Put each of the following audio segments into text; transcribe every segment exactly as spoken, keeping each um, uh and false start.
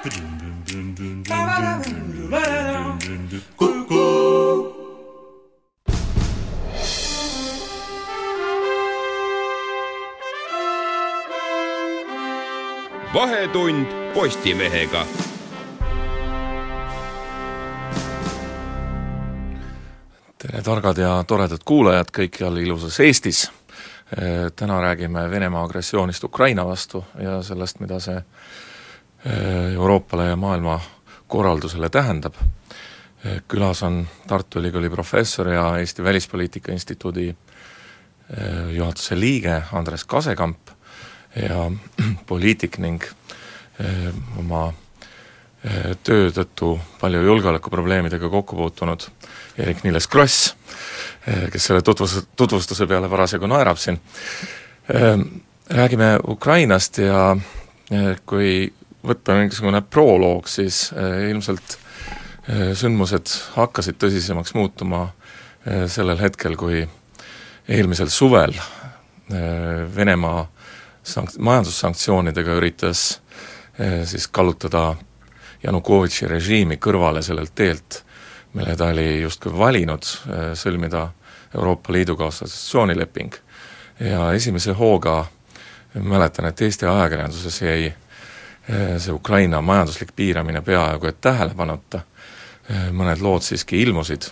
Vahetund Postimehega. Tere targad ja toredad kuulajad kõikjal ilusas Eestis. Täna räägime Venemaa agressioonist Ukraina vastu ja sellest, mida see Euroopale ja maailma korraldusele tähendab. Külas on Tartu Ülikooli professor ja Eesti Välispoliitika Instituudi juhatuse liige Andres Kasekamp ja poliitik ning oma töö tõttu palju julgeolekuprobleemidega kokku puutunud Eerik-Niiles Kross, kes selle tutvus, tutvustuse peale parasjagu naerab siin. Räägime Ukrainast ja kui võtta mingisugune proloog, siis ilmselt sündmused hakkasid tõsisemaks muutuma sellel hetkel, kui eelmisel suvel Venemaa sank- majandussanktsioonidega üritas siis kallutada Janukovitši režiimi kõrvale sellelt teelt, mille ta oli justkui valinud sõlmida Euroopa Liiduga assotsiatsioonileping. Ja esimese hooga mäletan, et Eesti ajakirjanduses jäi see Ukraina majanduslik piiramine peaaegu et tähelepanuta. Mõned lood siiski ilmusid,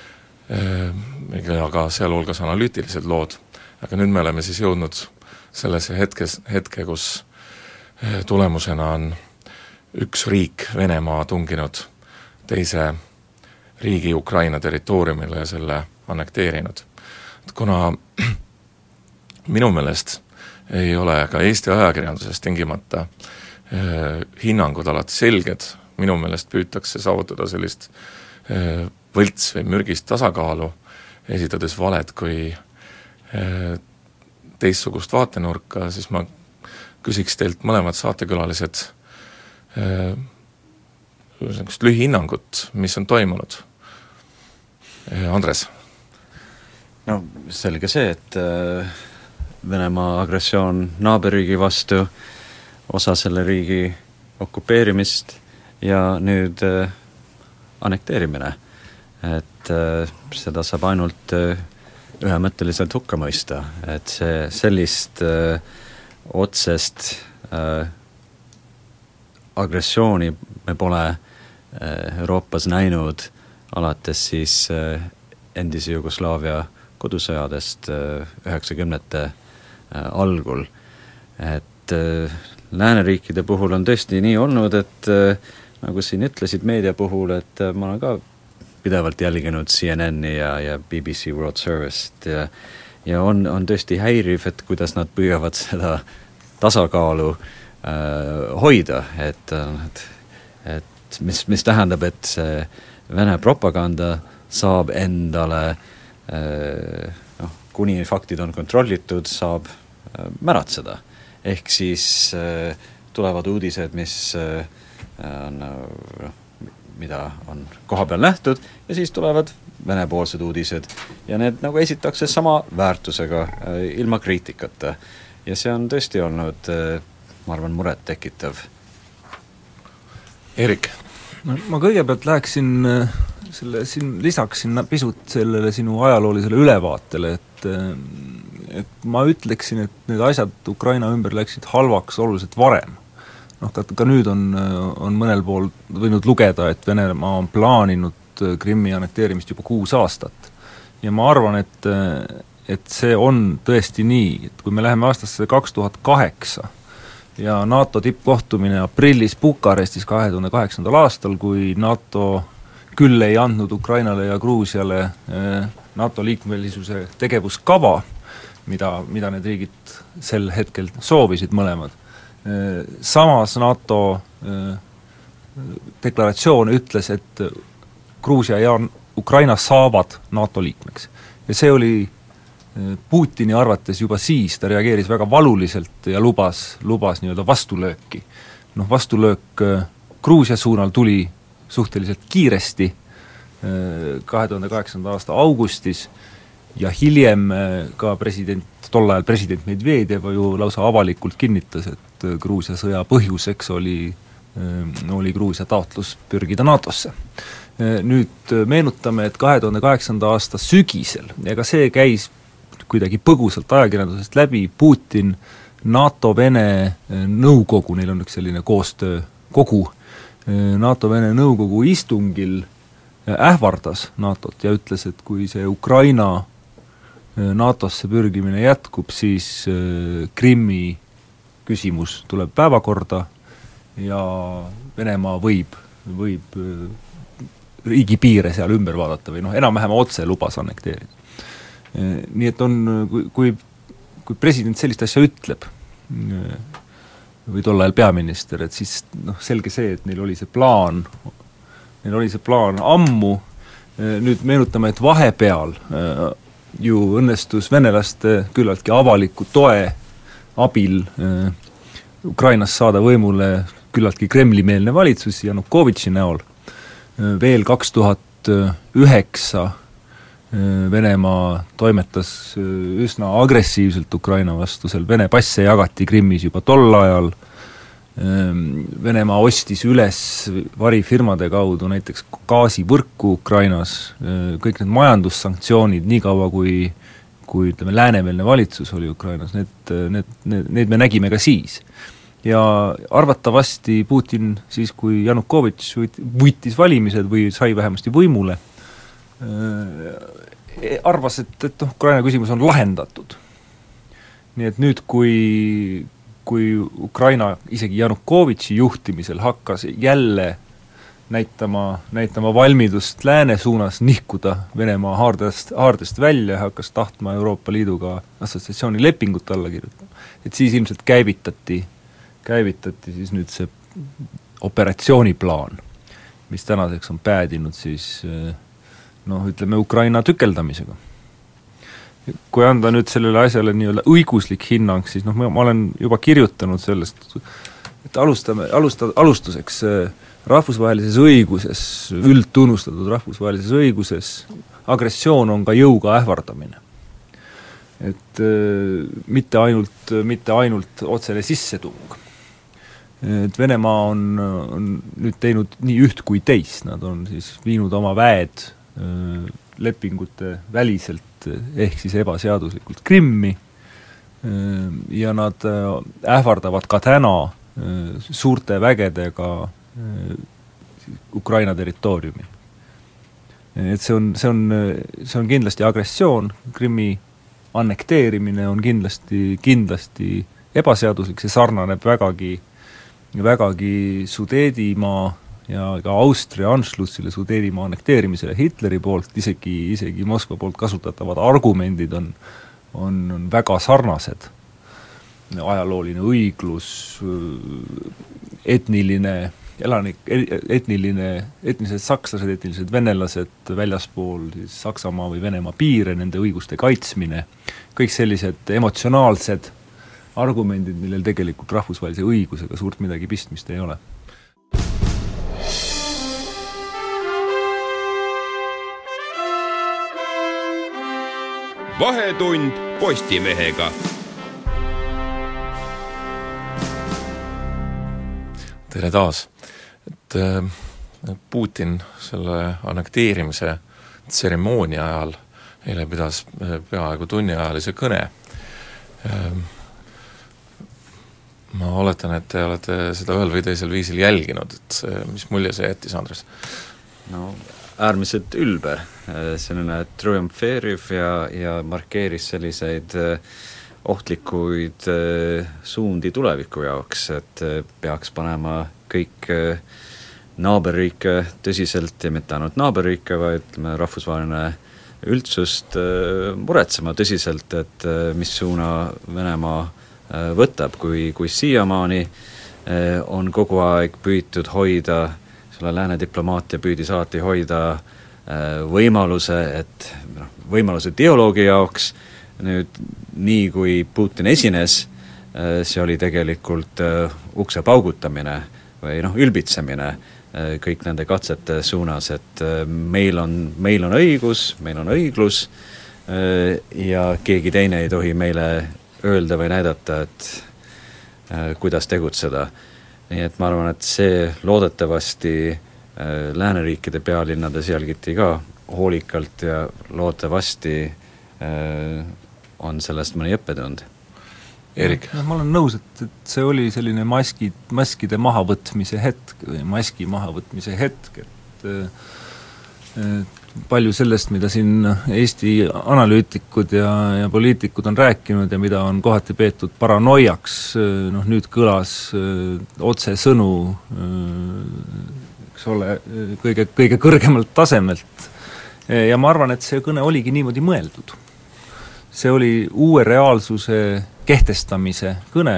aga sealhulgas analüütilised lood. Aga nüüd me oleme siis jõudnud sellesse hetkes, hetke, kus tulemusena on üks riik, Venemaa, tunginud teise riigi Ukraina territooriumile ja selle annekteerinud. Kuna minu meelest ei ole ka Eesti ajakirjanduses tingimata eh, hinnangud alati selged, minu meelest püütakse saavutada sellist eh, võlts või mürgist tasakaalu, esitades valed kui eh, teistsugust vaatenurka, siis ma küsiks teilt mõlemad saatekülalised äh, lühihinnangut, mis on toimunud. Andres? No selge see, et äh, Venemaa agressioon naaberriigi vastu, osa selle riigi okupeerimist ja nüüd äh, annekteerimine. Et äh, seda saab ainult äh, ühemõtteliselt hukka mõista, et see sellist äh, otsest äh, agressiooni me pole äh, Euroopas näinud alates siis äh, endise Jugoslaavia kodusõjadest äh, üheksakümnete äh, algul. Et äh, lääneriikide puhul on tõesti nii olnud, et äh, nagu siin ütlesid meedia puhul, et äh, ma olen ka pidevalt jälginud C N N-i ja, ja B B C World Service't ja ja on, on tõesti häiriv, et kuidas nad püüavad seda tasakaalu äh, hoida, et, et, et mis, mis tähendab, et see Vene propaganda saab endale äh, noh, kuni faktid on kontrollitud, saab äh, märatseda. Ehk siis äh, tulevad uudised, mis äh, on, äh, mida on koha peal nähtud, ja siis tulevad venepoolsed uudised ja need nagu esitakse sama väärtusega äh, ilma kriitikata ja see on tõesti olnud äh, ma arvan muret tekitav. Erik? No, ma kõigepealt läheksin äh, selle, siin, lisaksin pisut sellele sinu ajaloolisele ülevaatele, et, äh, et ma ütleksin, et need asjad Ukraina ümber läksid halvaks oluliselt varem. Noh, ka, ka nüüd on, on mõnel pool võinud lugeda, et Venemaa on plaaninud Krimmi annekteerimist juba kuus aastat. Ja ma arvan, et, et see on tõesti nii, et kui me läheme aastasse kaks tuhat kaheksa ja NATO tippkohtumine aprillis Bukarestis kahe tuhande kaheksandal aastal, kui NATO küll ei andnud Ukrainale ja Gruusiale NATO liikmelisuse tegevuskava, mida, mida need riigid sel hetkel soovisid mõlemad. Samas NATO deklaratsioon ütles, et Gruusia ja Ukraina saavad NATO liikmeks. Ja see oli Putini arvates juba siis, ta reageeris väga valuliselt ja lubas, lubas nii-öelda vastulööki. Noh, vastulöök Gruusia suunal tuli suhteliselt kiiresti kahe tuhande kaheksanda aasta augustis ja hiljem ka president, tol ajal president Medvedev ju lausa avalikult kinnitas, et Gruusia sõja põhjuseks oli oli Gruusia taotlus pürgida NATOsse. Nüüd meenutame, et kahe tuhande kaheksanda aasta sügisel, ja ka see käis kuidagi põgusalt ajakirjandusest läbi, Putin NATO-Vene nõukogu, neil on üks selline koostöökogu, NATO-Vene nõukogu istungil ähvardas NATOt ja ütles, et kui see Ukraina NATOsse pürgimine jätkub, siis Krimmi küsimus tuleb päevakorda ja Venemaa võib, võib riigi piire seal ümber vaadata või noh, enam-vähem otse lubas annekteerida. Nii et on, kui, kui, kui president sellist asja ütleb, või tol ajal peaminister, et siis noh, selge see, et neil oli see plaan, neil oli see plaan ammu, nüüd meenutame, et vahepeal ju õnnestus venelaste küllaltki avaliku toe abil Ukrainas saada võimule küllaltki Kremli-meelne valitsus Janukovitši näol. Veel kaks tuhat üheksa Venemaa toimetas üsna agressiivselt Ukraina vastu, seal Vene passe jagati Krimmis juba tol ajal, Venemaa ostis üles varifirmade kaudu näiteks gaasivõrku Ukrainas, kõik need majandussanktsioonid nii kaua, kui, kui ütleme, läänemeelne valitsus oli Ukrainas, need, need, need, need me nägime ka siis. Ja arvatavasti Putin siis, kui Janukovitš võitis valimised või sai vähemasti võimule, arvas, et, et noh, Ukraina küsimus on lahendatud. Nii et nüüd, kui, kui Ukraina isegi Janukovitši juhtimisel hakkas jälle näitama, näitama valmidust lääne suunas nihkuda Venemaa haardest, haardest välja, hakkas tahtma Euroopa Liiduga assotsiatsiooni lepingut alla kirjutada, et siis ilmselt käivitati, käivitati siis nüüd see operatsiooniplaan, mis tänaseks on päädinud siis noh, ütleme Ukraina tükeldamisega. Kui anda nüüd sellele asjale nii-öelda õiguslik hinnang, siis noh, ma olen juba kirjutanud sellest, et alustame, alusta, alustuseks rahvusvahelises õiguses, üldtunnustatud rahvusvahelises õiguses, agressioon on ka jõuga ähvardamine. Et mitte ainult, mitte ainult otsene sissetung. Et Venemaa on, on nüüd teinud nii üht kui teist, nad on siis viinud oma väed lepingute väliselt ehk siis ebaseaduslikult Krimmi ja nad ähvardavad ka täna suurte vägedega Ukraina territooriumi. Et see on, see on, see on kindlasti agressioon, Krimmi annekteerimine on kindlasti, kindlasti ebaseaduslik, see sarnaneb vägagi, vägagi Sudeedimaa ja ka Austria Anschlussile, Sudeedimaa annekteerimisele Hitleri poolt, isegi, isegi Moskva poolt kasutatavad argumendid on, on, on väga sarnased. Ajalooline õiglus, etniline elanik, etniline, etnilised sakslased, etnilised venelased väljaspool siis Saksamaa või Venemaa piire, nende õiguste kaitsmine, kõik sellised emotsionaalsed argumendid, millel tegelikult rahvusvahelise õigusega suurt midagi pistmist ei ole. Vahetund Postimehega. Tere taas. Et Putin selle annekteerimise tseremoonia ajal eile pidas peaaegu tunniajalise kõne. Ma oletan, et te olete seda ühel või teisel viisil jälginud, et mis mulje see jättis, Andres? No äärmiselt ülbe, selline triumfeeriv ja, ja markeeris selliseid ohtlikuid suundi tuleviku jaoks, et peaks panema kõik naaberriike tõsiselt ja mitte ainult naaberriike, vaid rahvusvaheline üldsust muretsema tõsiselt, et mis suuna Venemaa võtab, kui, kui siiamaani on kogu aeg püütud hoida, selle lääne diplomaatia püüdi saati hoida võimaluse, et võimaluse dialoogi jaoks, nüüd nii kui Putin esines, see oli tegelikult ukse paugutamine või noh, ülbitsemine kõik nende katsete suunas, et meil on, meil on õigus, meil on õiglus ja keegi teine ei tohi meile öelda või näidata, et kuidas tegutseda. nii et ma arvan, et see loodetavasti äh, lääneriikide pealinnades jälgiti ka hoolikalt ja loodetavasti äh, on sellest mõni õppetund. Erik? No, ma olen nõus, et, et see oli selline maskid, maskide mahavõtmise hetk või maski mahavõtmise hetk, et, et palju sellest, mida siin Eesti analüütikud ja, ja poliitikud on rääkinud ja mida on kohati peetud paranoiaks, noh nüüd kõlas öö, otsesõnu, eks ole, kõige, kõige kõrgemalt tasemelt. Ja ma arvan, et see kõne oligi niimoodi mõeldud. See oli uue reaalsuse kehtestamise kõne.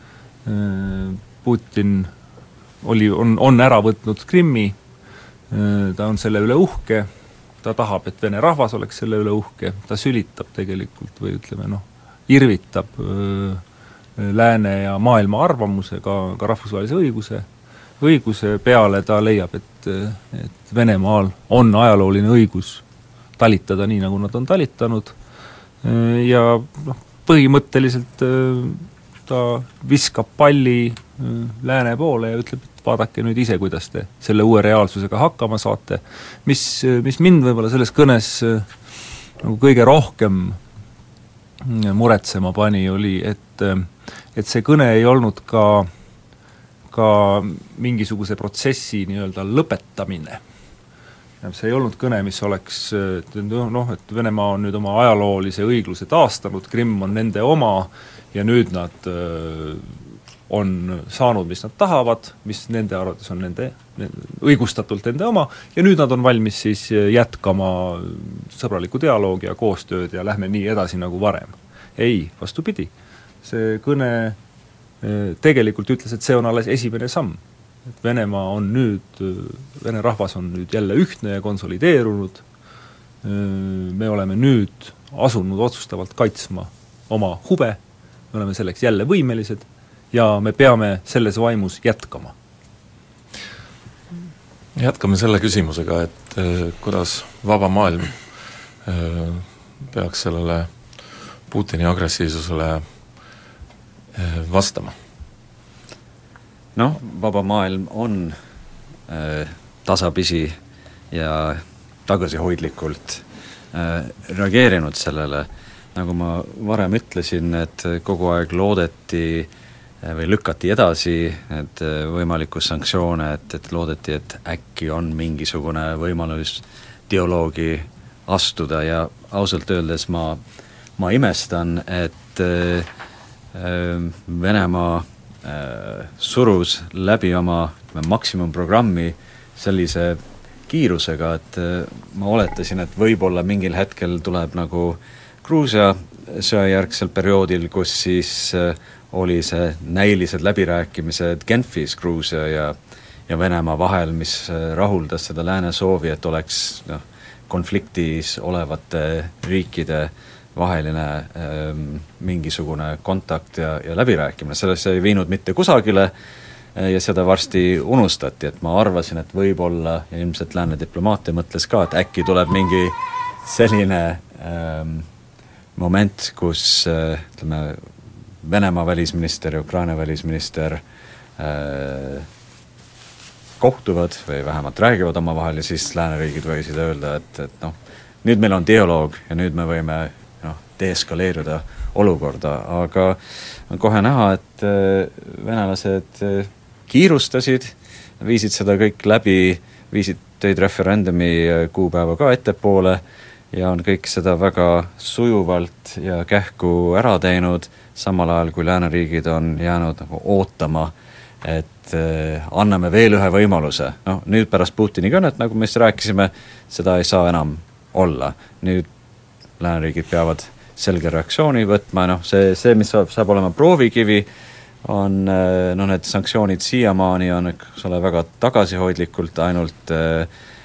Putin oli, on, on ära võtnud Krimmi, ta on selle üle uhke, ta tahab, et vene rahvas oleks selle üle uhke, ta sülitab tegelikult või ütleme noh, irvitab öö, lääne ja maailma arvamuse, ka, ka rahvusvahelise õiguse, õiguse peale, ta leiab, et, et Venemaal on ajalooline õigus talitada nii, nagu nad on talitanud ja noh, põhimõtteliselt ta viskab palli lääne poole ja ütleb, et vaadake nüüd ise, kuidas te selle uue reaalsusega hakkama saate. Mis, mis mind võib-olla selles kõnes nagu kõige rohkem muretsema pani, oli, et, et see kõne ei olnud ka, ka mingisuguse protsessi nii-öelda lõpetamine. See ei olnud kõne, mis oleks, noh, et Venemaa on nüüd oma ajaloolise õigluse taastanud, Krimm on nende oma ja nüüd nad on saanud, mis nad tahavad, mis nende arvates on nende, nende, õigustatult nende oma, ja nüüd nad on valmis siis jätkama sõbraliku dialoogi ja koostööd ja lähme nii edasi nagu varem. Ei, vastupidi. See kõne tegelikult ütles, et see on alles esimene samm. Et Venemaa on nüüd, Vene rahvas on nüüd jälle ühtne ja konsolideerunud, me oleme nüüd asunud otsustavalt kaitsma oma huve, me oleme selleks jälle võimelised, ja me peame selles vaimus jätkama. Jätkame selle küsimusega, et äh, kuidas vaba maailm äh, peaks sellele Putini agressiivsusele äh, vastama? Noh, vaba maailm on äh, tasapisi ja tagasihoidlikult äh, reageerinud sellele, nagu ma varem ütlesin, et kogu aeg loodeti või lükati edasi et võimaliku sanktsioone, et, et loodeti, et äkki on mingisugune võimalus dialoogi astuda ja ausalt öeldes ma, ma imestan, et äh, Venemaa äh, surus läbi oma maksimumprogrammi sellise kiirusega, et äh, ma oletasin, et võib-olla mingil hetkel tuleb nagu Gruusia sõjajärgsel perioodil, kus siis äh, oli see näilised läbirääkimised Genfis Gruusia ja, ja Venemaa vahel, mis rahuldas seda lääne soovi, et oleks noh, konfliktis olevate riikide vaheline ähm, mingisugune kontakt ja, ja läbirääkimine. Sellesse ei viinud mitte kusagile ja seda varsti unustati, et ma arvasin, et võib-olla ja ilmselt lääne diplomaatia mõtles ka, et äkki tuleb mingi selline ähm, moment, kus äh, ütleme, Venemaa välisminister ja Ukraina välisminister äh, kohtuvad või vähemalt räägivad omavahel ja siis lääneriigid võisid öelda, et, et noh, nüüd meil on dialoog ja nüüd me võime noh, deeskaleeruda olukorda, aga on kohe näha, et äh, venelased äh, kiirustasid, viisid seda kõik läbi, viisid tõid referendumi kuupäeva ka ettepoole ja on kõik seda väga sujuvalt ja kähku ära teinud, samal ajal kui lääneriigid on jäänud nagu ootama, et äh, anname veel ühe võimaluse. No, nüüd pärast Putini kõnet, nagu me siis rääkisime, seda ei saa enam olla. Nüüd lääneriigid peavad selge reaktsiooni võtma, noh, see, see mis saab, saab olema proovikivi, on äh, no, need sanktsioonid siiamaani on eks ole väga tagasihoidlikult ainult äh,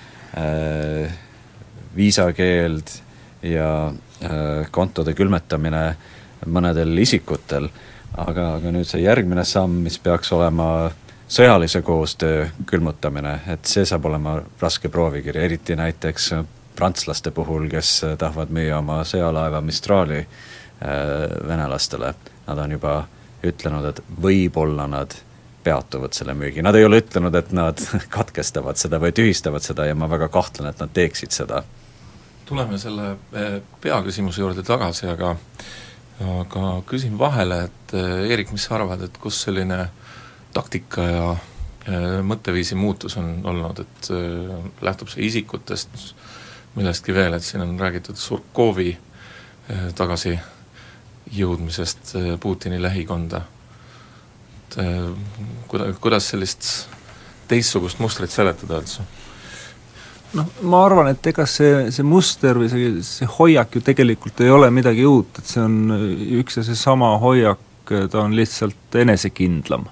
äh, viisakeeld ja äh, kontode külmetamine mõnedel isikutel, aga, aga nüüd see järgmine samm, mis peaks olema sõjalise koostöö külmutamine, et see saab olema raske proovikiri, eriti näiteks prantslaste puhul, kes tahavad müüa oma sõjalaeva Mistrali äh, venelastele. Nad on juba ütlenud, et võib-olla nad peatuvad selle müügi, nad ei ole ütlenud, et nad katkestavad seda või tühistavad seda ja ma väga kahtlen, et nad teeksid seda. Tuleme selle peaküsimuse juurde tagasi, aga aga küsin vahele, et Eerik, mis sa arvad, et kus selline taktika ja mõtteviisi muutus on olnud, et lähtub see isikutest, millestki veel, et siin on räägitud Surkovi tagasi jõudmisest Putini lähikonda, et kuidas sellist teistsugust mustrit seletada üldse? noh, ma arvan, et ega see, see muster või see, see hoiak ju tegelikult ei ole midagi uut, et see on üks ja see sama hoiak, ta on lihtsalt enesekindlam.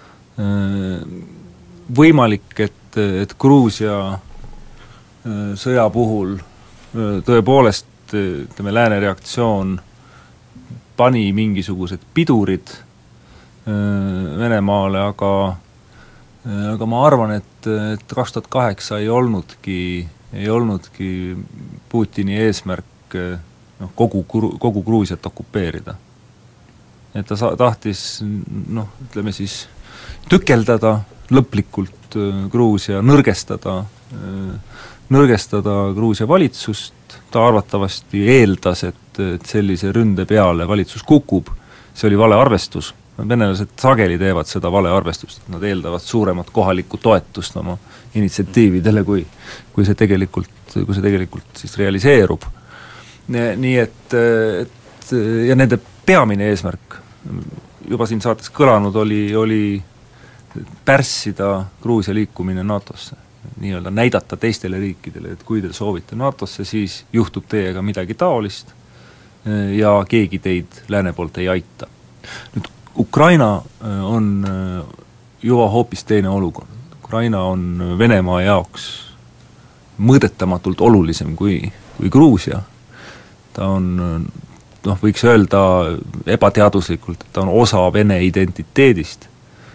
Võimalik, et, et Gruusia sõja puhul tõepoolest, ütleme, lääne reaktsioon pani mingisugused pidurid Venemaale, aga aga ma arvan, et, et kaks tuhat kaheksa ei olnudki, ei olnudki Putini eesmärk noh, kogu, kogu Gruusiat okupeerida. Et ta sa-, tahtis noh, ütleme siis tükeldada lõplikult Gruusia, nõrgestada, nõrgestada Gruusia valitsust, ta arvatavasti eeldas, et, et sellise ründe peale valitsus kukub, see oli vale arvestus. Venelased sageli teevad seda vale arvestust, nad eeldavad suuremat kohalikku toetust oma initsiatiividele, kui, kui see tegelikult, kui see tegelikult siis realiseerub. Nii et, et ja nende peamine eesmärk, juba siin saates kõlanud, oli, oli pärssida Gruusia liikumine NATOsse, nii-öelda näidata teistele riikidele, et kui te soovite NATOsse, siis juhtub teiega midagi taolist ja keegi teid lääne poolt ei aita. Nüüd Ukraina on juba hoopis teine olukord. Ukraina on Venemaa jaoks mõõdetamatult olulisem kui, kui Gruusia. Ta on, noh, võiks öelda ebateaduslikult, et ta on osa Vene identiteedist.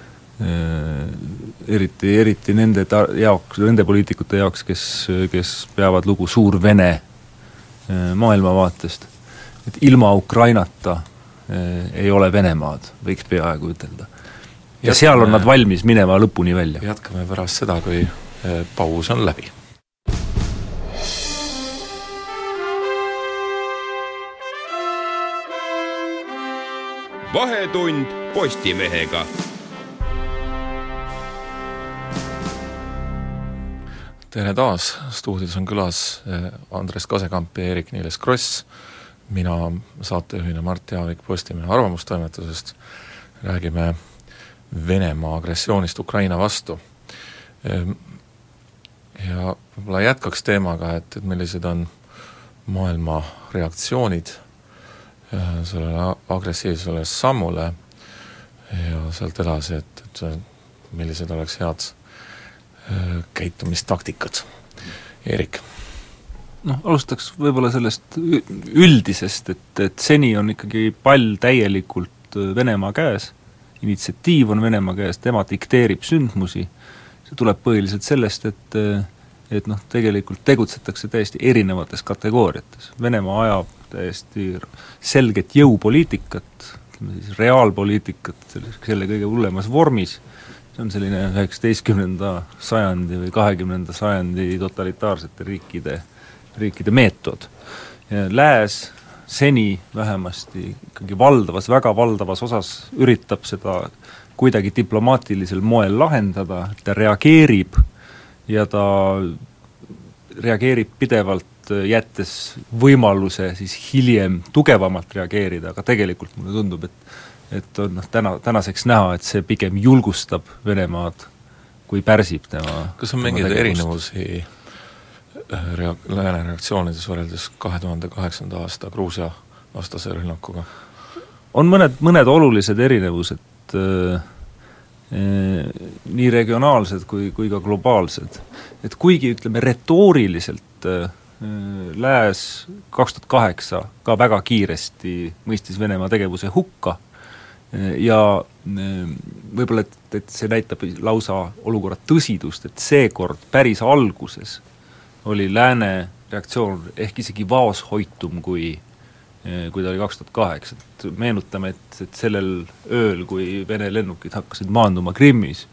Eriti, eriti nende ta- jaoks, nende poliitikute jaoks, kes, kes peavad lugu suur Vene maailmavaatest. Et ilma Ukrainata ei ole Venemaad, võiks peaaegu ütelda. Ja jätkame, seal on nad valmis minema lõpuni välja. Jätkame pärast seda, kui paus on läbi. Vahetund Postimehega. Tere taas, stuudios on külas Andres Kasekamp ja Eerik-Niiles Kross, mina saatejuhina Mart Jaavik Postimehe arvamustoimetusest, räägime Venemaa agressioonist Ukraina vastu. Ja võib-olla jätkaks teemaga, et, et millised on maailma reaktsioonid sellele agressiivsele sammule ja sealt edasi, et, et millised oleks head käitumistaktikad. Eerik? noh, alustaks võib-olla sellest üldisest, et, et seni on ikkagi pall täielikult Venemaa käes, initsiatiiv on Venemaa käes, tema dikteerib sündmusi, see tuleb põhiliselt sellest, et et noh, tegelikult tegutsetakse täiesti erinevates kategooriates. Venemaa ajab täiesti selget jõupoliitikat, ütleme siis reaalpoliitikat, selle kõige hullemas vormis, see on selline üheksateistkümnenda sajandi või kahekümnenda sajandi totalitaarsete riikide riikide meetod. Lääs seni vähemasti ikkagi valdavas, väga valdavas osas üritab seda kuidagi diplomaatilisel moel lahendada, ta reageerib ja ta reageerib pidevalt, jättes võimaluse siis hiljem tugevamalt reageerida, aga tegelikult mulle tundub, et et on noh, täna, tänaseks näha, et see pigem julgustab Venemaad, kui pärsib tema kas on mingeid erinevusi rea-, lääne reaktsioonides võrreldes kahe tuhande kaheksanda aasta Gruusia vastase rünnakuga? On mõned, mõned olulised erinevused äh, nii regionaalsed kui, kui ka globaalsed. Et kuigi ütleme retooriliselt äh, lääs kaks tuhat kaheksa ka väga kiiresti mõistis Venemaa tegevuse hukka äh, ja äh, võib-olla, et, et see näitab lausa olukorra tõsidust, et seekord päris alguses oli lääne reaktsioon ehk isegi vaoshoitum kui, kui ta oli kaks tuhat kaheksa, et meenutame, et, et sellel ööl, kui Vene lennukid hakkasid maanduma Krimmis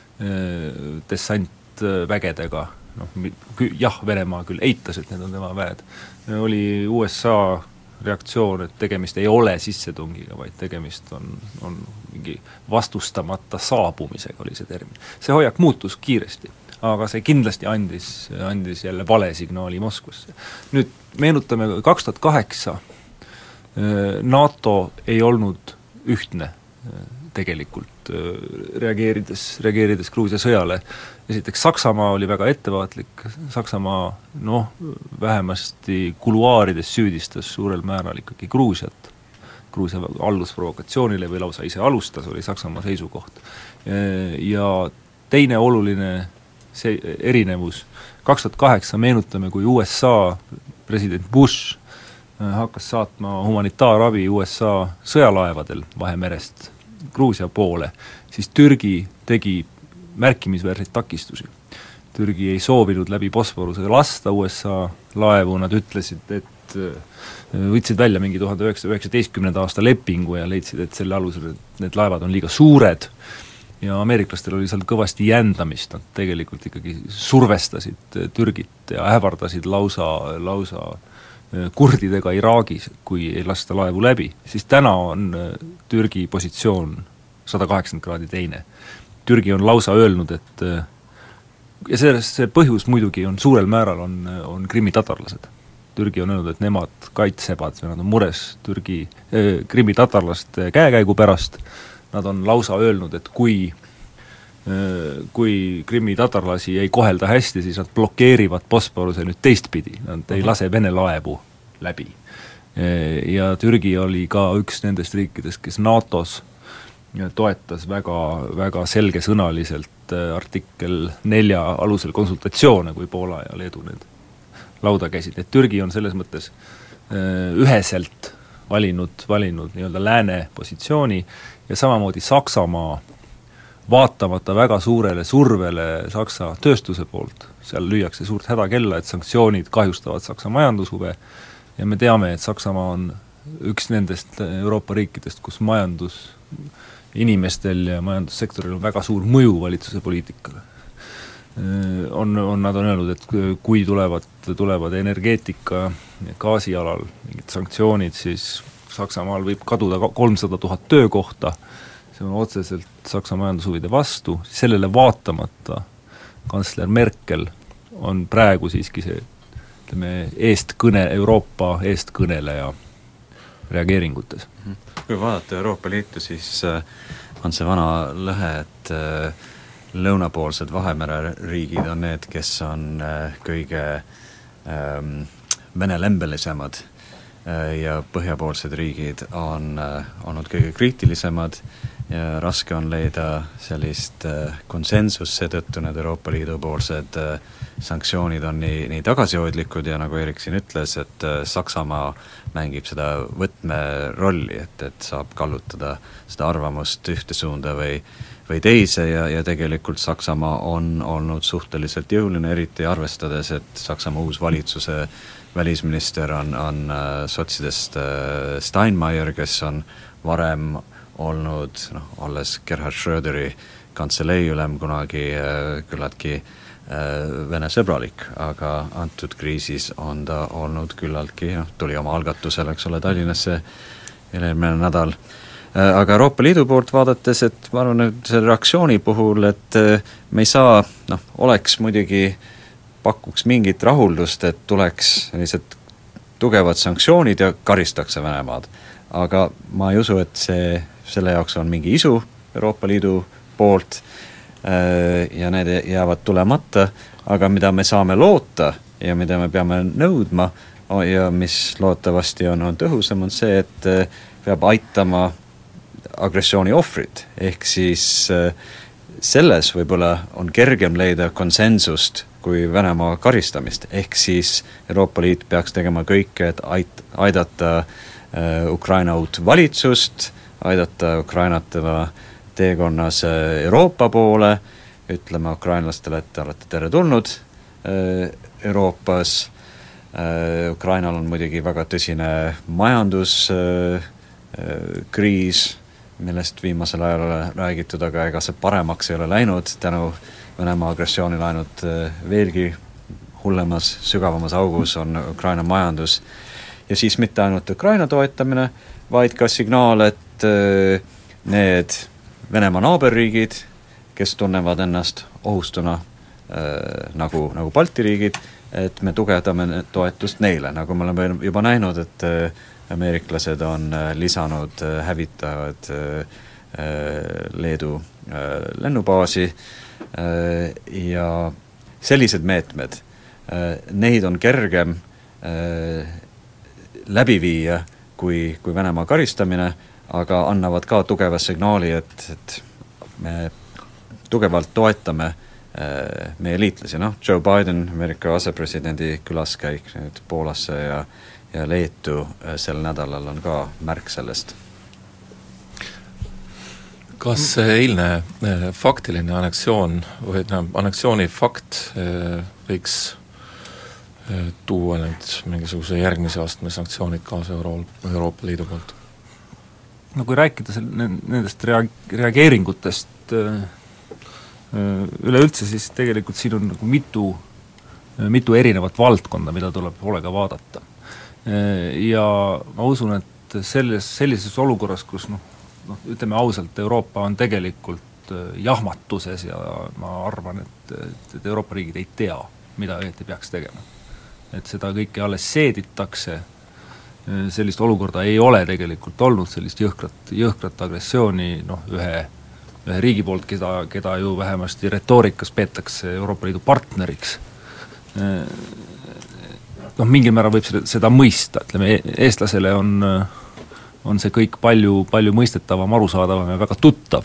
dessantvägedega, noh, jah, Venemaa küll eitas, et need on tema väed, oli U S A reaktsioon, et tegemist ei ole sissetungiga, vaid tegemist on, on mingi vastustamata saabumisega, oli see termin. See hoiak muutus kiiresti, aga see kindlasti andis, andis jälle vale signaali Moskvasse. Nüüd meenutame kaks tuhat kaheksa, NATO ei olnud ühtne tegelikult reageerides, reageerides Gruusia sõjale. Esiteks Saksamaa oli väga ettevaatlik, Saksamaa noh, vähemasti kuluaarides süüdistas suurel määral ikkagi Gruusiat. Gruusia allus provokatsioonile või lausa ise alustas, oli Saksamaa seisukoht. Ja teine oluline see erinevus, kaks tuhat kaheksa meenutame, kui U S A president Bush hakkas saatma humanitaarabi U S A sõjalaevadel Vahemerest Gruusia poole, siis Türgi tegi märkimisväärseid takistusi. Türgi ei soovinud läbi Bosforusega lasta U S A laevu, nad ütlesid, et võtsid välja mingi tuhande üheksasaja üheksateistkümnenda aasta lepingu ja leidsid, et selle alusel need laevad on liiga suured ja ameeriklastel oli seal kõvasti jändamist, nad tegelikult ikkagi survestasid Türgit ja ähvardasid lausa, lausa kurdidega Iraagis, kui ei lasta laevu läbi, siis täna on Türgi positsioon sada kaheksakümmend kraadi teine. Türgi on lausa öelnud, et ja sellest see põhjus muidugi on suurel määral on, on Krimmi-tatarlased. Türgi on öelnud, et nemad kaitsevad, nad on mures Türgi äh, Krimmi-tatarlaste käekäigu pärast, nad on lausa öelnud, et kui kui Krimmi-tatarlasi ei kohelda hästi, siis nad blokeerivad Bosporuse nüüd teistpidi, nad ei lase Vene laevu läbi. Ja Türgi oli ka üks nendest riikidest, kes NATOs toetas väga, väga selgesõnaliselt artikkel nelja alusel konsultatsioone, kui Poola ja Leedu need lauda käisid. Et Türgi on selles mõttes üheselt valinud, valinud nii-öelda lääne positsiooni ja samamoodi Saksamaa vaatamata väga suurele survele Saksa tööstuse poolt, seal lüüakse suurt hädakella, et sanktsioonid kahjustavad Saksa majandushuve ja me teame, et Saksamaa on üks nendest Euroopa riikidest, kus majandus inimestel ja majandussektoril on väga suur mõju valitsuse poliitikale. On, on, nad on öelnud, et kui tulevad, tulevad energeetika gaasialal mingid sanktsioonid, siis Saksamaal võib kaduda kolmsada tuhat töökohta, see on otseselt Saksa majandushuvide vastu, sellele vaatamata kantsler Merkel on praegu siiski see, ütleme, eestkõne, Euroopa eestkõneleja reageeringutes. Kui vaadata Euroopa Liitu, siis on see vana lõhe, et lõunapoolsed Vahemere riigid on need, kes on kõige ähm, venelembelisemad ja põhjapoolsed riigid on olnud kõige kriitilisemad ja raske on leida sellist konsensust, seetõttu need Euroopa Liidu poolsed sanktsioonid on nii, nii tagasihoidlikud ja nagu Erik siin ütles, et Saksamaa mängib seda võtmerolli, et, et saab kallutada seda arvamust ühte suunda või, või teise ja, ja tegelikult Saksamaa on olnud suhteliselt jõuline, eriti arvestades, et Saksamaa uus valitsuse välisminister on, on sotsidest Steinmeier, kes on varem olnud, noh, olles Gerhard Schröderi kantseleiülem kunagi äh, küllaltki äh, Vene sõbralik, aga antud kriisis on ta olnud küllaltki, noh, tuli oma algatusel, eks ole, Tallinnasse eelmine nädal. Äh, aga Euroopa Liidu poolt vaadates, et ma arvan, et selle reaktsiooni puhul, et äh, me ei saa, noh, oleks muidugi pakuks mingit rahuldust, et tuleks sellised tugevad sanktsioonid ja karistakse Venemaad. Aga ma ei usu, et see selle jaoks on mingi isu Euroopa Liidu poolt äh, ja need jäävad tulemata, aga mida me saame loota ja mida me peame nõudma ja mis loodetavasti on, on tõhusam, on see, et äh, peab aitama agressiooni ohvrit, ehk siis äh, selles võib-olla on kergem leida konsensust kui Venemaa karistamist, ehk siis Euroopa Liit peaks tegema kõike, et ait- aidata äh, Ukraina uut valitsust, aidata Ukrainat tema teekonnas Euroopa poole, ütleme ukrainlastele, et te olete tere tulnud Euroopas Ukrainal on muidugi väga tõsine majanduskriis, millest viimasel ajal ole räägitud, aga ega see paremaks ei ole läinud, tänu Venemaa agressioonile ainult veelgi hullemas, sügavamas augus on Ukraina majandus. Ja siis mitte ainult Ukraina toetamine, vaid ka signaal, et need Venemaa naaberriigid, kes tunnevad ennast ohustuna äh, nagu, nagu Balti riigid, et me tugevdame toetust neile, nagu me oleme juba näinud, et äh, ameeriklased on äh, lisanud äh, hävitavad äh, Leedu äh, lennubaasi äh, ja sellised meetmed, äh, neid on kergem äh, läbi viia kui, kui Venemaa karistamine, aga annavad ka tugeva signaali, et, et me tugevalt toetame äh, meie liitlasi, noh, Joe Biden, Ameerika asepresidendi külaskäik nüüd Poolasse ja, ja Leetu äh, sel nädalal on ka märk sellest. Kas eilne äh, faktiline anneksioon või no, anneksiooni fakt äh, võiks äh, tuua nüüd mingisuguse järgmise astme sanktsioonid kaasa Euro- Euroopa Liidu poolt? No kui rääkida sel-, nendest rea-, reageeringutest üleüldse, siis tegelikult siin on nagu mitu, mitu erinevat valdkonda, mida tuleb hoolega vaadata. Ja ma usun, et selles, sellises olukorras, kus noh, noh, ütleme ausalt, Euroopa on tegelikult jahmatuses ja ma arvan, et, et Euroopa riigid ei tea, mida õieti peaks tegema. Et seda kõike alles seeditakse, sellist olukorda ei ole tegelikult olnud, sellist jõhkrat, jõhkrat agressiooni noh, ühe, ühe riigi poolt, keda, keda ju vähemasti retoorikas peetakse Euroopa Liidu partneriks. Noh, mingil määral võib seda, seda mõista, ütleme, eestlasele on, on see kõik palju, palju mõistetavam, arusaadavam ja väga tuttav.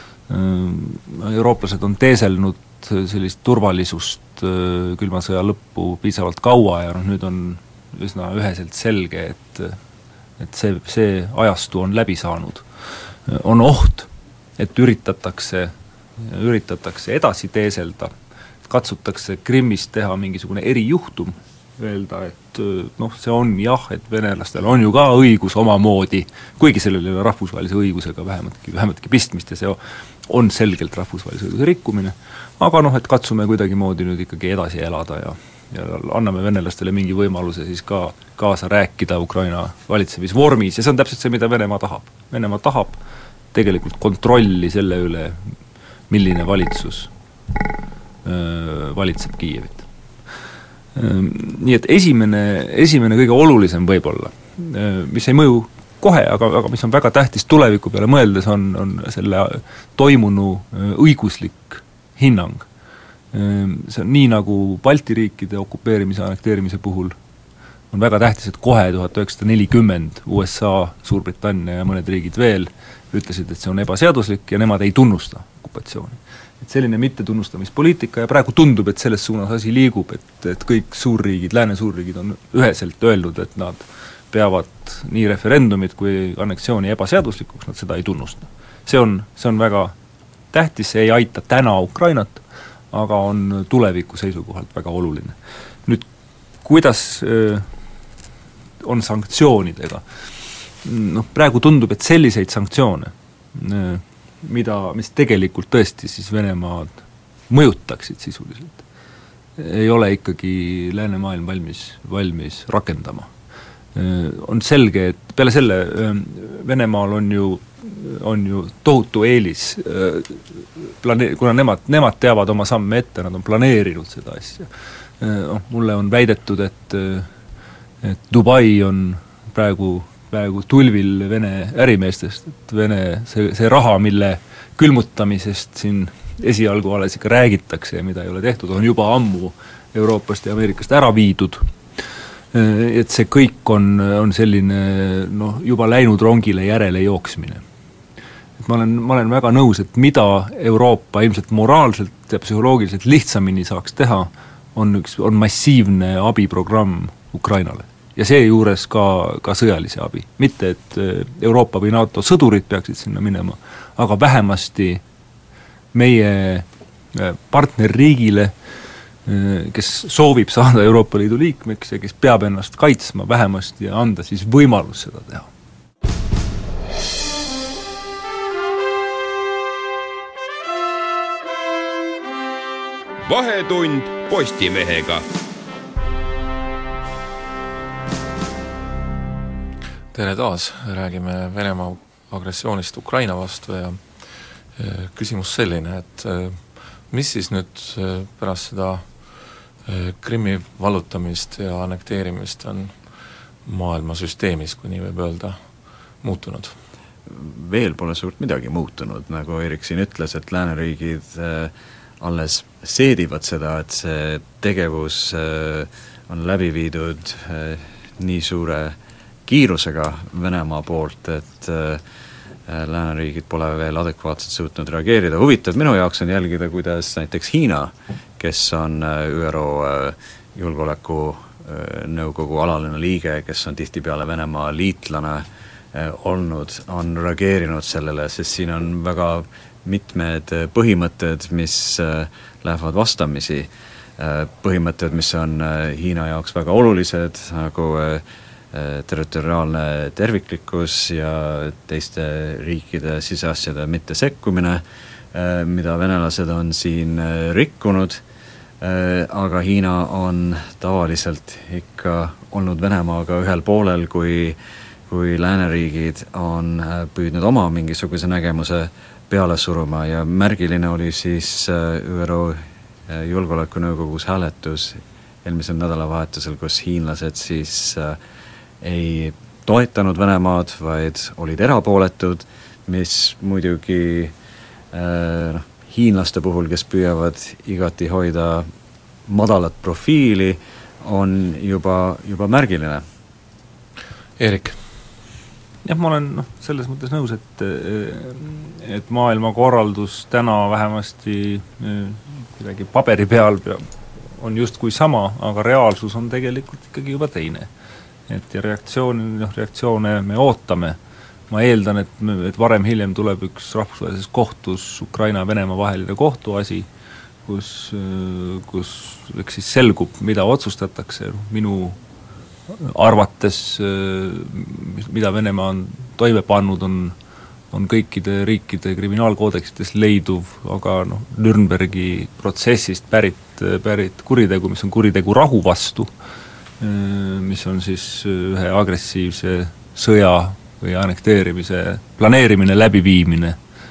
Eurooplased on teeselnud sellist turvalisust külma sõja lõppu piisavalt kaua ja noh, nüüd on üsna üheselt selge, et, et see, see ajastu on läbi saanud. On oht, et üritatakse, üritatakse edasi teeselda, katsutakse Krimmist teha mingisugune erijuhtum, öelda, et noh, see on jah, et venelastel on ju ka õigus omamoodi, kuigi sellel ei ole rahvusvahelise õigusega vähematki, vähematki pistmist ja see on selgelt rahvusvahelise õiguse rikkumine, aga noh, et katsume kuidagimoodi nüüd ikkagi edasi elada ja ja anname venelastele mingi võimaluse siis ka kaasa rääkida Ukraina valitsemisvormis ja see on täpselt see, mida Venemaa tahab. Venemaa tahab tegelikult kontrolli selle üle, milline valitsus öö, valitseb Kiievit. Nii et esimene, esimene kõige olulisem võib-olla, mis ei mõju kohe, aga, aga mis on väga tähtis tuleviku peale mõeldes, on, on selle toimunu õiguslik hinnang. See on nii nagu Balti riikide okupeerimise, annekteerimise puhul on väga tähtis, et kohe tuhat üheksasada nelikümmend U S A, Suurbritannia ja mõned riigid veel ütlesid, et see on ebaseaduslik ja nemad ei tunnusta okupatsiooni. Et selline mittetunnustamispoliitika ja praegu tundub, et selles suunas asi liigub, et, et kõik suurriigid, lääne suurriigid on üheselt öeldud, et nad peavad nii referendumid kui anneksiooni ebaseaduslikuks, nad seda ei tunnusta. See on, see on väga tähtis, see ei aita täna Ukrainat, aga on tuleviku seisukohalt väga oluline. Nüüd, kuidas öö, on sanktsioonidega? Noh, praegu tundub, et selliseid sanktsioone, öö, mida, mis tegelikult tõesti siis Venemaad mõjutaksid sisuliselt, ei ole ikkagi läänemaailm valmis, valmis rakendama. On selge, et peale selle Venemaal on ju, on ju tohutu eelis, plane-, kuna nemad, nemad teavad oma samme ette, nad on planeerinud seda asja. Oh, mulle on väidetud, et, et Dubai on praegu, praegu tulvil Vene ärimeestest, et Vene, see, see raha, mille külmutamisest siin esialgu alles ikka räägitakse ja mida ei ole tehtud, on juba ammu Euroopast ja Ameerikast ära viidud. Et see kõik on, on selline noh, juba läinud rongile järele jooksmine. Et ma olen, ma olen väga nõus, et mida Euroopa ilmselt moraalselt ja psühholoogiliselt lihtsamini saaks teha, on, üks, on massiivne abiprogramm Ukrainale. Ja see juures ka, ka sõjalise abi. Mitte, et Euroopa või NATO sõdurid peaksid sinna minema, aga vähemasti meie partnerriigile kes soovib saada Euroopa Liidu liikmeks ja kes peab ennast kaitsma vähemasti ja anda siis võimalus seda teha. Vahetund Postimehega. Tere taas, räägime Venemaa agressioonist Ukraina vastu ja küsimus selline, et mis siis nüüd pärast seda Krimmi vallutamist ja annekteerimist on maailma süsteemis, kui nii võib öelda, muutunud? Veel pole suurt midagi muutunud, nagu Erik siin ütles, et lääneriigid alles seedivad seda, et see tegevus on läbi viidud nii suure kiirusega Venemaa poolt, et lääneriigid pole veel adekvaatselt suutnud reageerida. Huvitav minu jaoks on jälgida, kuidas näiteks Hiina, kes on Ü R O julgeoleku nõukogu alaline liige, kes on tihtipeale Venemaa liitlane olnud, on reageerinud sellele, sest siin on väga mitmed põhimõtted, mis lähevad vastamisi. Põhimõtted, mis on Hiina jaoks väga olulised, nagu territoriaalne terviklikkus ja teiste riikide siseasjade mitte sekkumine, mida venelased on siin rikkunud, aga Hiina on tavaliselt ikka olnud Venemaaga ühel poolel, kui, kui lääneriigid on püüdnud oma mingisuguse nägemuse peale suruma ja märgiline oli siis Ü R O julgeolekunõukogus hääletus eelmisel nädalavahetusel, kus hiinlased siis ei toetanud Venemaad, vaid olid erapooletud, mis muidugi äh, hiinlaste puhul, kes püüavad igati hoida madalat profiili, on juba, juba märgiline. Erik? Jah, ma olen noh, selles mõttes nõus, et, et maailmakorraldus täna vähemasti kuidagi paberi peal on justkui sama, aga reaalsus on tegelikult ikkagi juba teine. Et ja reaktsioon, noh, reaktsioone me ootame. Ma eeldan, et, et varem hiljem tuleb üks rahvusvahelises kohtus Ukraina ja Venemaa vaheline kohtuasi, kus, kus eks siis selgub, mida otsustatakse. Minu arvates, mida Venemaa on toime pannud, on, on kõikide riikide kriminaalkoodeksites leiduv, aga noh, Nürnbergi protsessist pärit, pärit kuritegu, mis on kuritegu rahu vastu, mis on siis ühe agressiivse sõja või annekteerimise planeerimine, läbiviimine.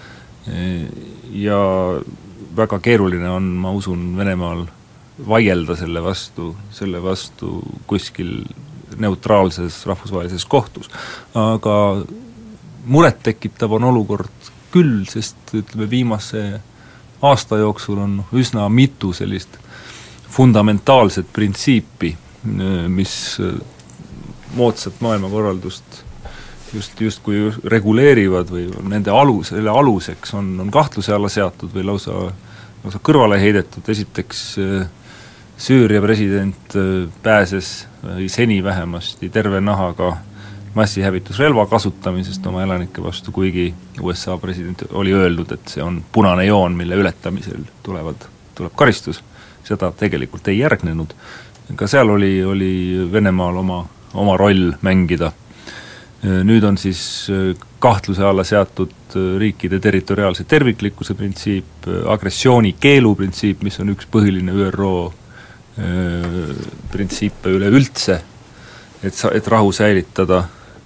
Ja väga keeruline on, ma usun, Venemaal vaielda selle vastu, selle vastu kuskil neutraalses rahvusvahelises kohtus. Aga muret tekitav on olukord küll, sest ütleme, viimase aasta jooksul on üsna mitu sellist fundamentaalset printsiipi, mis moodsat maailmakorraldust just, just kui reguleerivad või nende alus, selle aluseks on, on kahtluse alla seatud või lausa, lausa kõrvale heidetud. Esiteks Süüria president pääses seni vähemasti terve nahaga massihävitusrelva kasutamisest oma elanike vastu, kuigi U S A president oli öeldud, et see on punane joon, mille ületamisel tulevad, tuleb karistus. Seda tegelikult ei järgnenud. Ka seal oli, oli Venemaal oma, oma roll mängida. Nüüd on siis kahtluse alla seatud riikide territoriaalse terviklikkuse printsiip, agressiooni keelu printsiip, mis on üks põhiline Ü R O printsiipe üle üldse, et, sa, et rahu säilitada,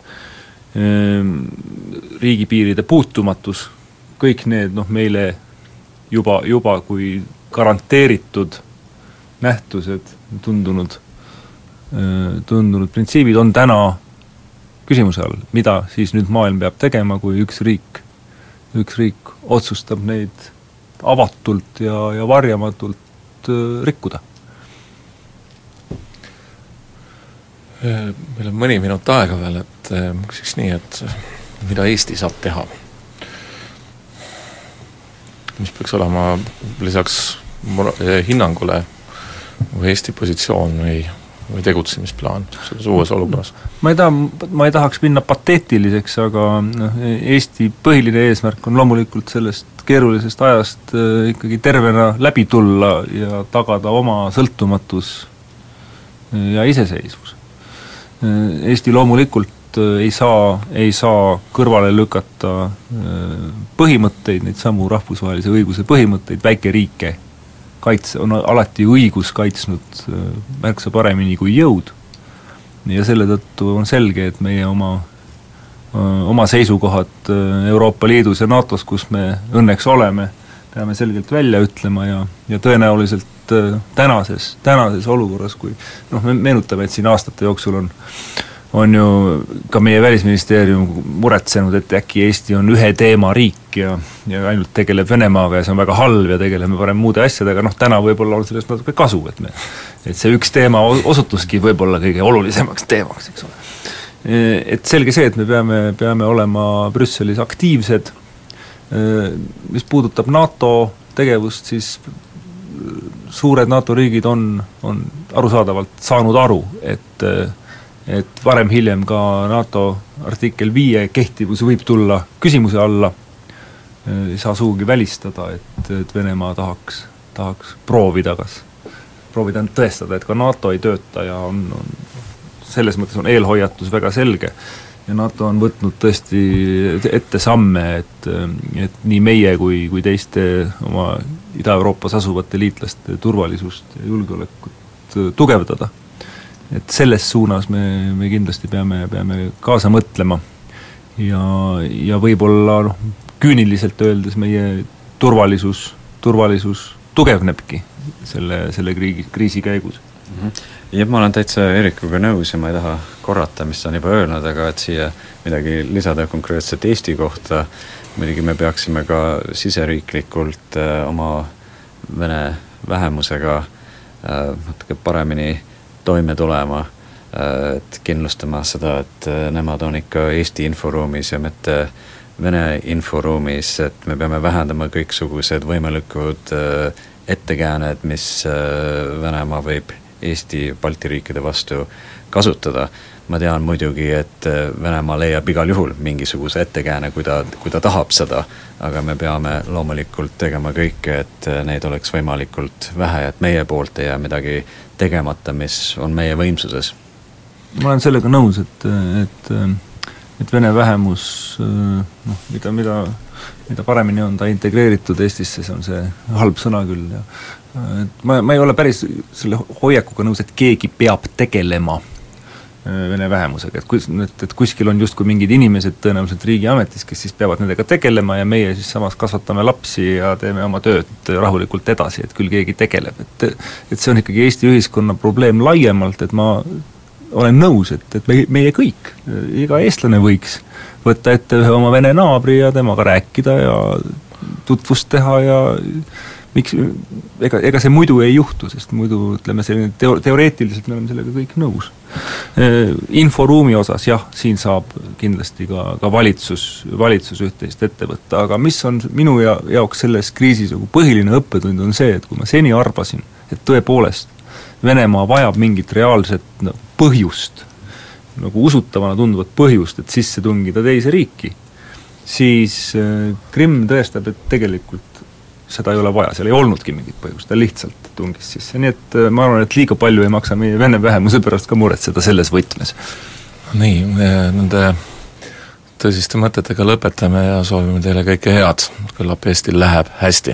riigipiiride puutumatus, kõik need noh, meile juba, juba kui garanteeritud nähtused, tundunud, tundunud printsiibid on täna küsimuse all, mida siis nüüd maailm peab tegema, kui üks riik, üks riik otsustab neid avatult ja, ja varjamatult rikkuda. Meil on mõni minut aega veel, et küsiks nii, et mida Eesti saab teha? Mis peaks olema lisaks hinnangule või Eesti positsioon või või tegutsemisplaan selles uues olukorras? Ma ei taha, ma ei tahaks minna pateetiliseks, aga noh, Eesti põhiline eesmärk on loomulikult sellest keerulisest ajast äh, ikkagi tervena läbi tulla ja tagada oma sõltumatus ja iseseisvus. Äh, Eesti loomulikult äh, ei saa, ei saa kõrvale lükata äh, põhimõtteid, neid samu rahvusvahelise õiguse põhimõtteid, väikeriike kaitse, on alati õigus kaitsnud märksa paremini kui jõud ja selle tõttu on selge, et meie oma, oma seisukohad Euroopa Liidus ja NATOs, kus me õnneks oleme, peame selgelt välja ütlema ja, ja tõenäoliselt tänases, tänases olukorras, kui noh, me meenutame, et siin aastate jooksul on on ju ka meie välisministeerium muretsenud, et äkki Eesti on ühe teema riik ja, ja ainult tegeleb Venemaaga ja see on väga halb ja tegeleme parem muude asjadega, noh täna võib-olla on sellest natuke kasu, et me, et see üks teema osutuski võib-olla kõige olulisemaks teemaks, eks ole. Et selge see, et me peame, peame olema Brüsselis aktiivsed, mis puudutab NATO tegevust, siis suured NATO riigid on, on arusaadavalt saanud aru, et et varem-hiljem ka NATO artikkel viie kehtivus võib tulla küsimuse alla, ei saa sugugi välistada, et, et Venemaa tahaks, tahaks proovida, kas proovida tõestada, et ka NATO ei tööta ja on, on selles mõttes on eelhoiatus väga selge ja NATO on võtnud tõesti ette samme, et, et nii meie kui, kui teiste oma Ida-Euroopas asuvate liitlaste turvalisust ja julgeolekut tugevdada. Et selles suunas me, me kindlasti peame, peame kaasa mõtlema ja, ja võib-olla noh, küüniliselt öeldes meie turvalisus, turvalisus tugevnebki selle, selle kriisi, kriisi käigus. Mm-hmm. Ja ma olen täitsa Erikuga nõus ja ma ei taha korrata, mis ta on juba öelnud, aga et siia midagi lisada konkreetselt Eesti kohta, muidugi me peaksime ka siseriiklikult äh, oma vene vähemusega äh, natuke paremini toime tulema, et kindlustama seda, et nemad on ikka Eesti inforuumis ja mitte Vene inforuumis, et me peame vähendama kõiksugused võimalikud ettekääned, mis Venemaa võib Eesti Balti riikide vastu kasutada. Ma tean muidugi, et Venemaa leiab igal juhul mingisuguse ettekääne, kui ta, kui ta tahab seda, aga me peame loomulikult tegema kõike, et neid oleks võimalikult vähe, et meie poolt ei jää midagi tegemata, mis on meie võimsuses. Ma olen sellega nõus, et, et, et Vene vähemus, noh, mida, mida, mida paremini on ta integreeritud Eestisse, see on see halb sõna küll. Ja, et ma, ma ei ole päris selle hoiakuga nõus, et keegi peab tegelema Vene vähemusega, et, kus, et, et kuskil on justkui mingid inimesed tõenäoliselt riigiametis, kes siis peavad nendega tegelema ja meie siis samas kasvatame lapsi ja teeme oma tööd rahulikult edasi, et küll keegi tegeleb, et, et see on ikkagi Eesti ühiskonna probleem laiemalt, et ma olen nõus, et, et meie, meie kõik, iga eestlane võiks võtta ette ühe oma vene naabri ja temaga rääkida ja tutvust teha ja miks, ega, ega see muidu ei juhtu, sest muidu ütleme selline teo-, teoreetiliselt me oleme sellega kõik nõus. Inforuumi osas jah, siin saab kindlasti ka, ka valitsus, valitsus üht-teist ette võtta, aga mis on minu ja, jaoks selles kriisis nagu põhiline õppetund on see, et kui ma seni arvasin, et tõepoolest Venemaa vajab mingit reaalset no, põhjust, nagu usutavana tunduvat põhjust, et sisse tungida teise riiki, siis Krimm tõestab, et tegelikult seda ei ole vaja, seal ei olnudki mingit põhjust, ta lihtsalt tungis sisse, nii et ma arvan, et liiga palju ei maksa meie vene vähemuse pärast ka muretseda selles võtmes. Nii, nende tõsiste mõtetega lõpetame ja soovime teile kõike head, küllap Eestil läheb hästi.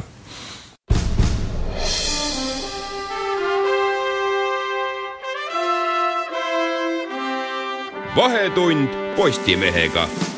Vahetund Postimehega.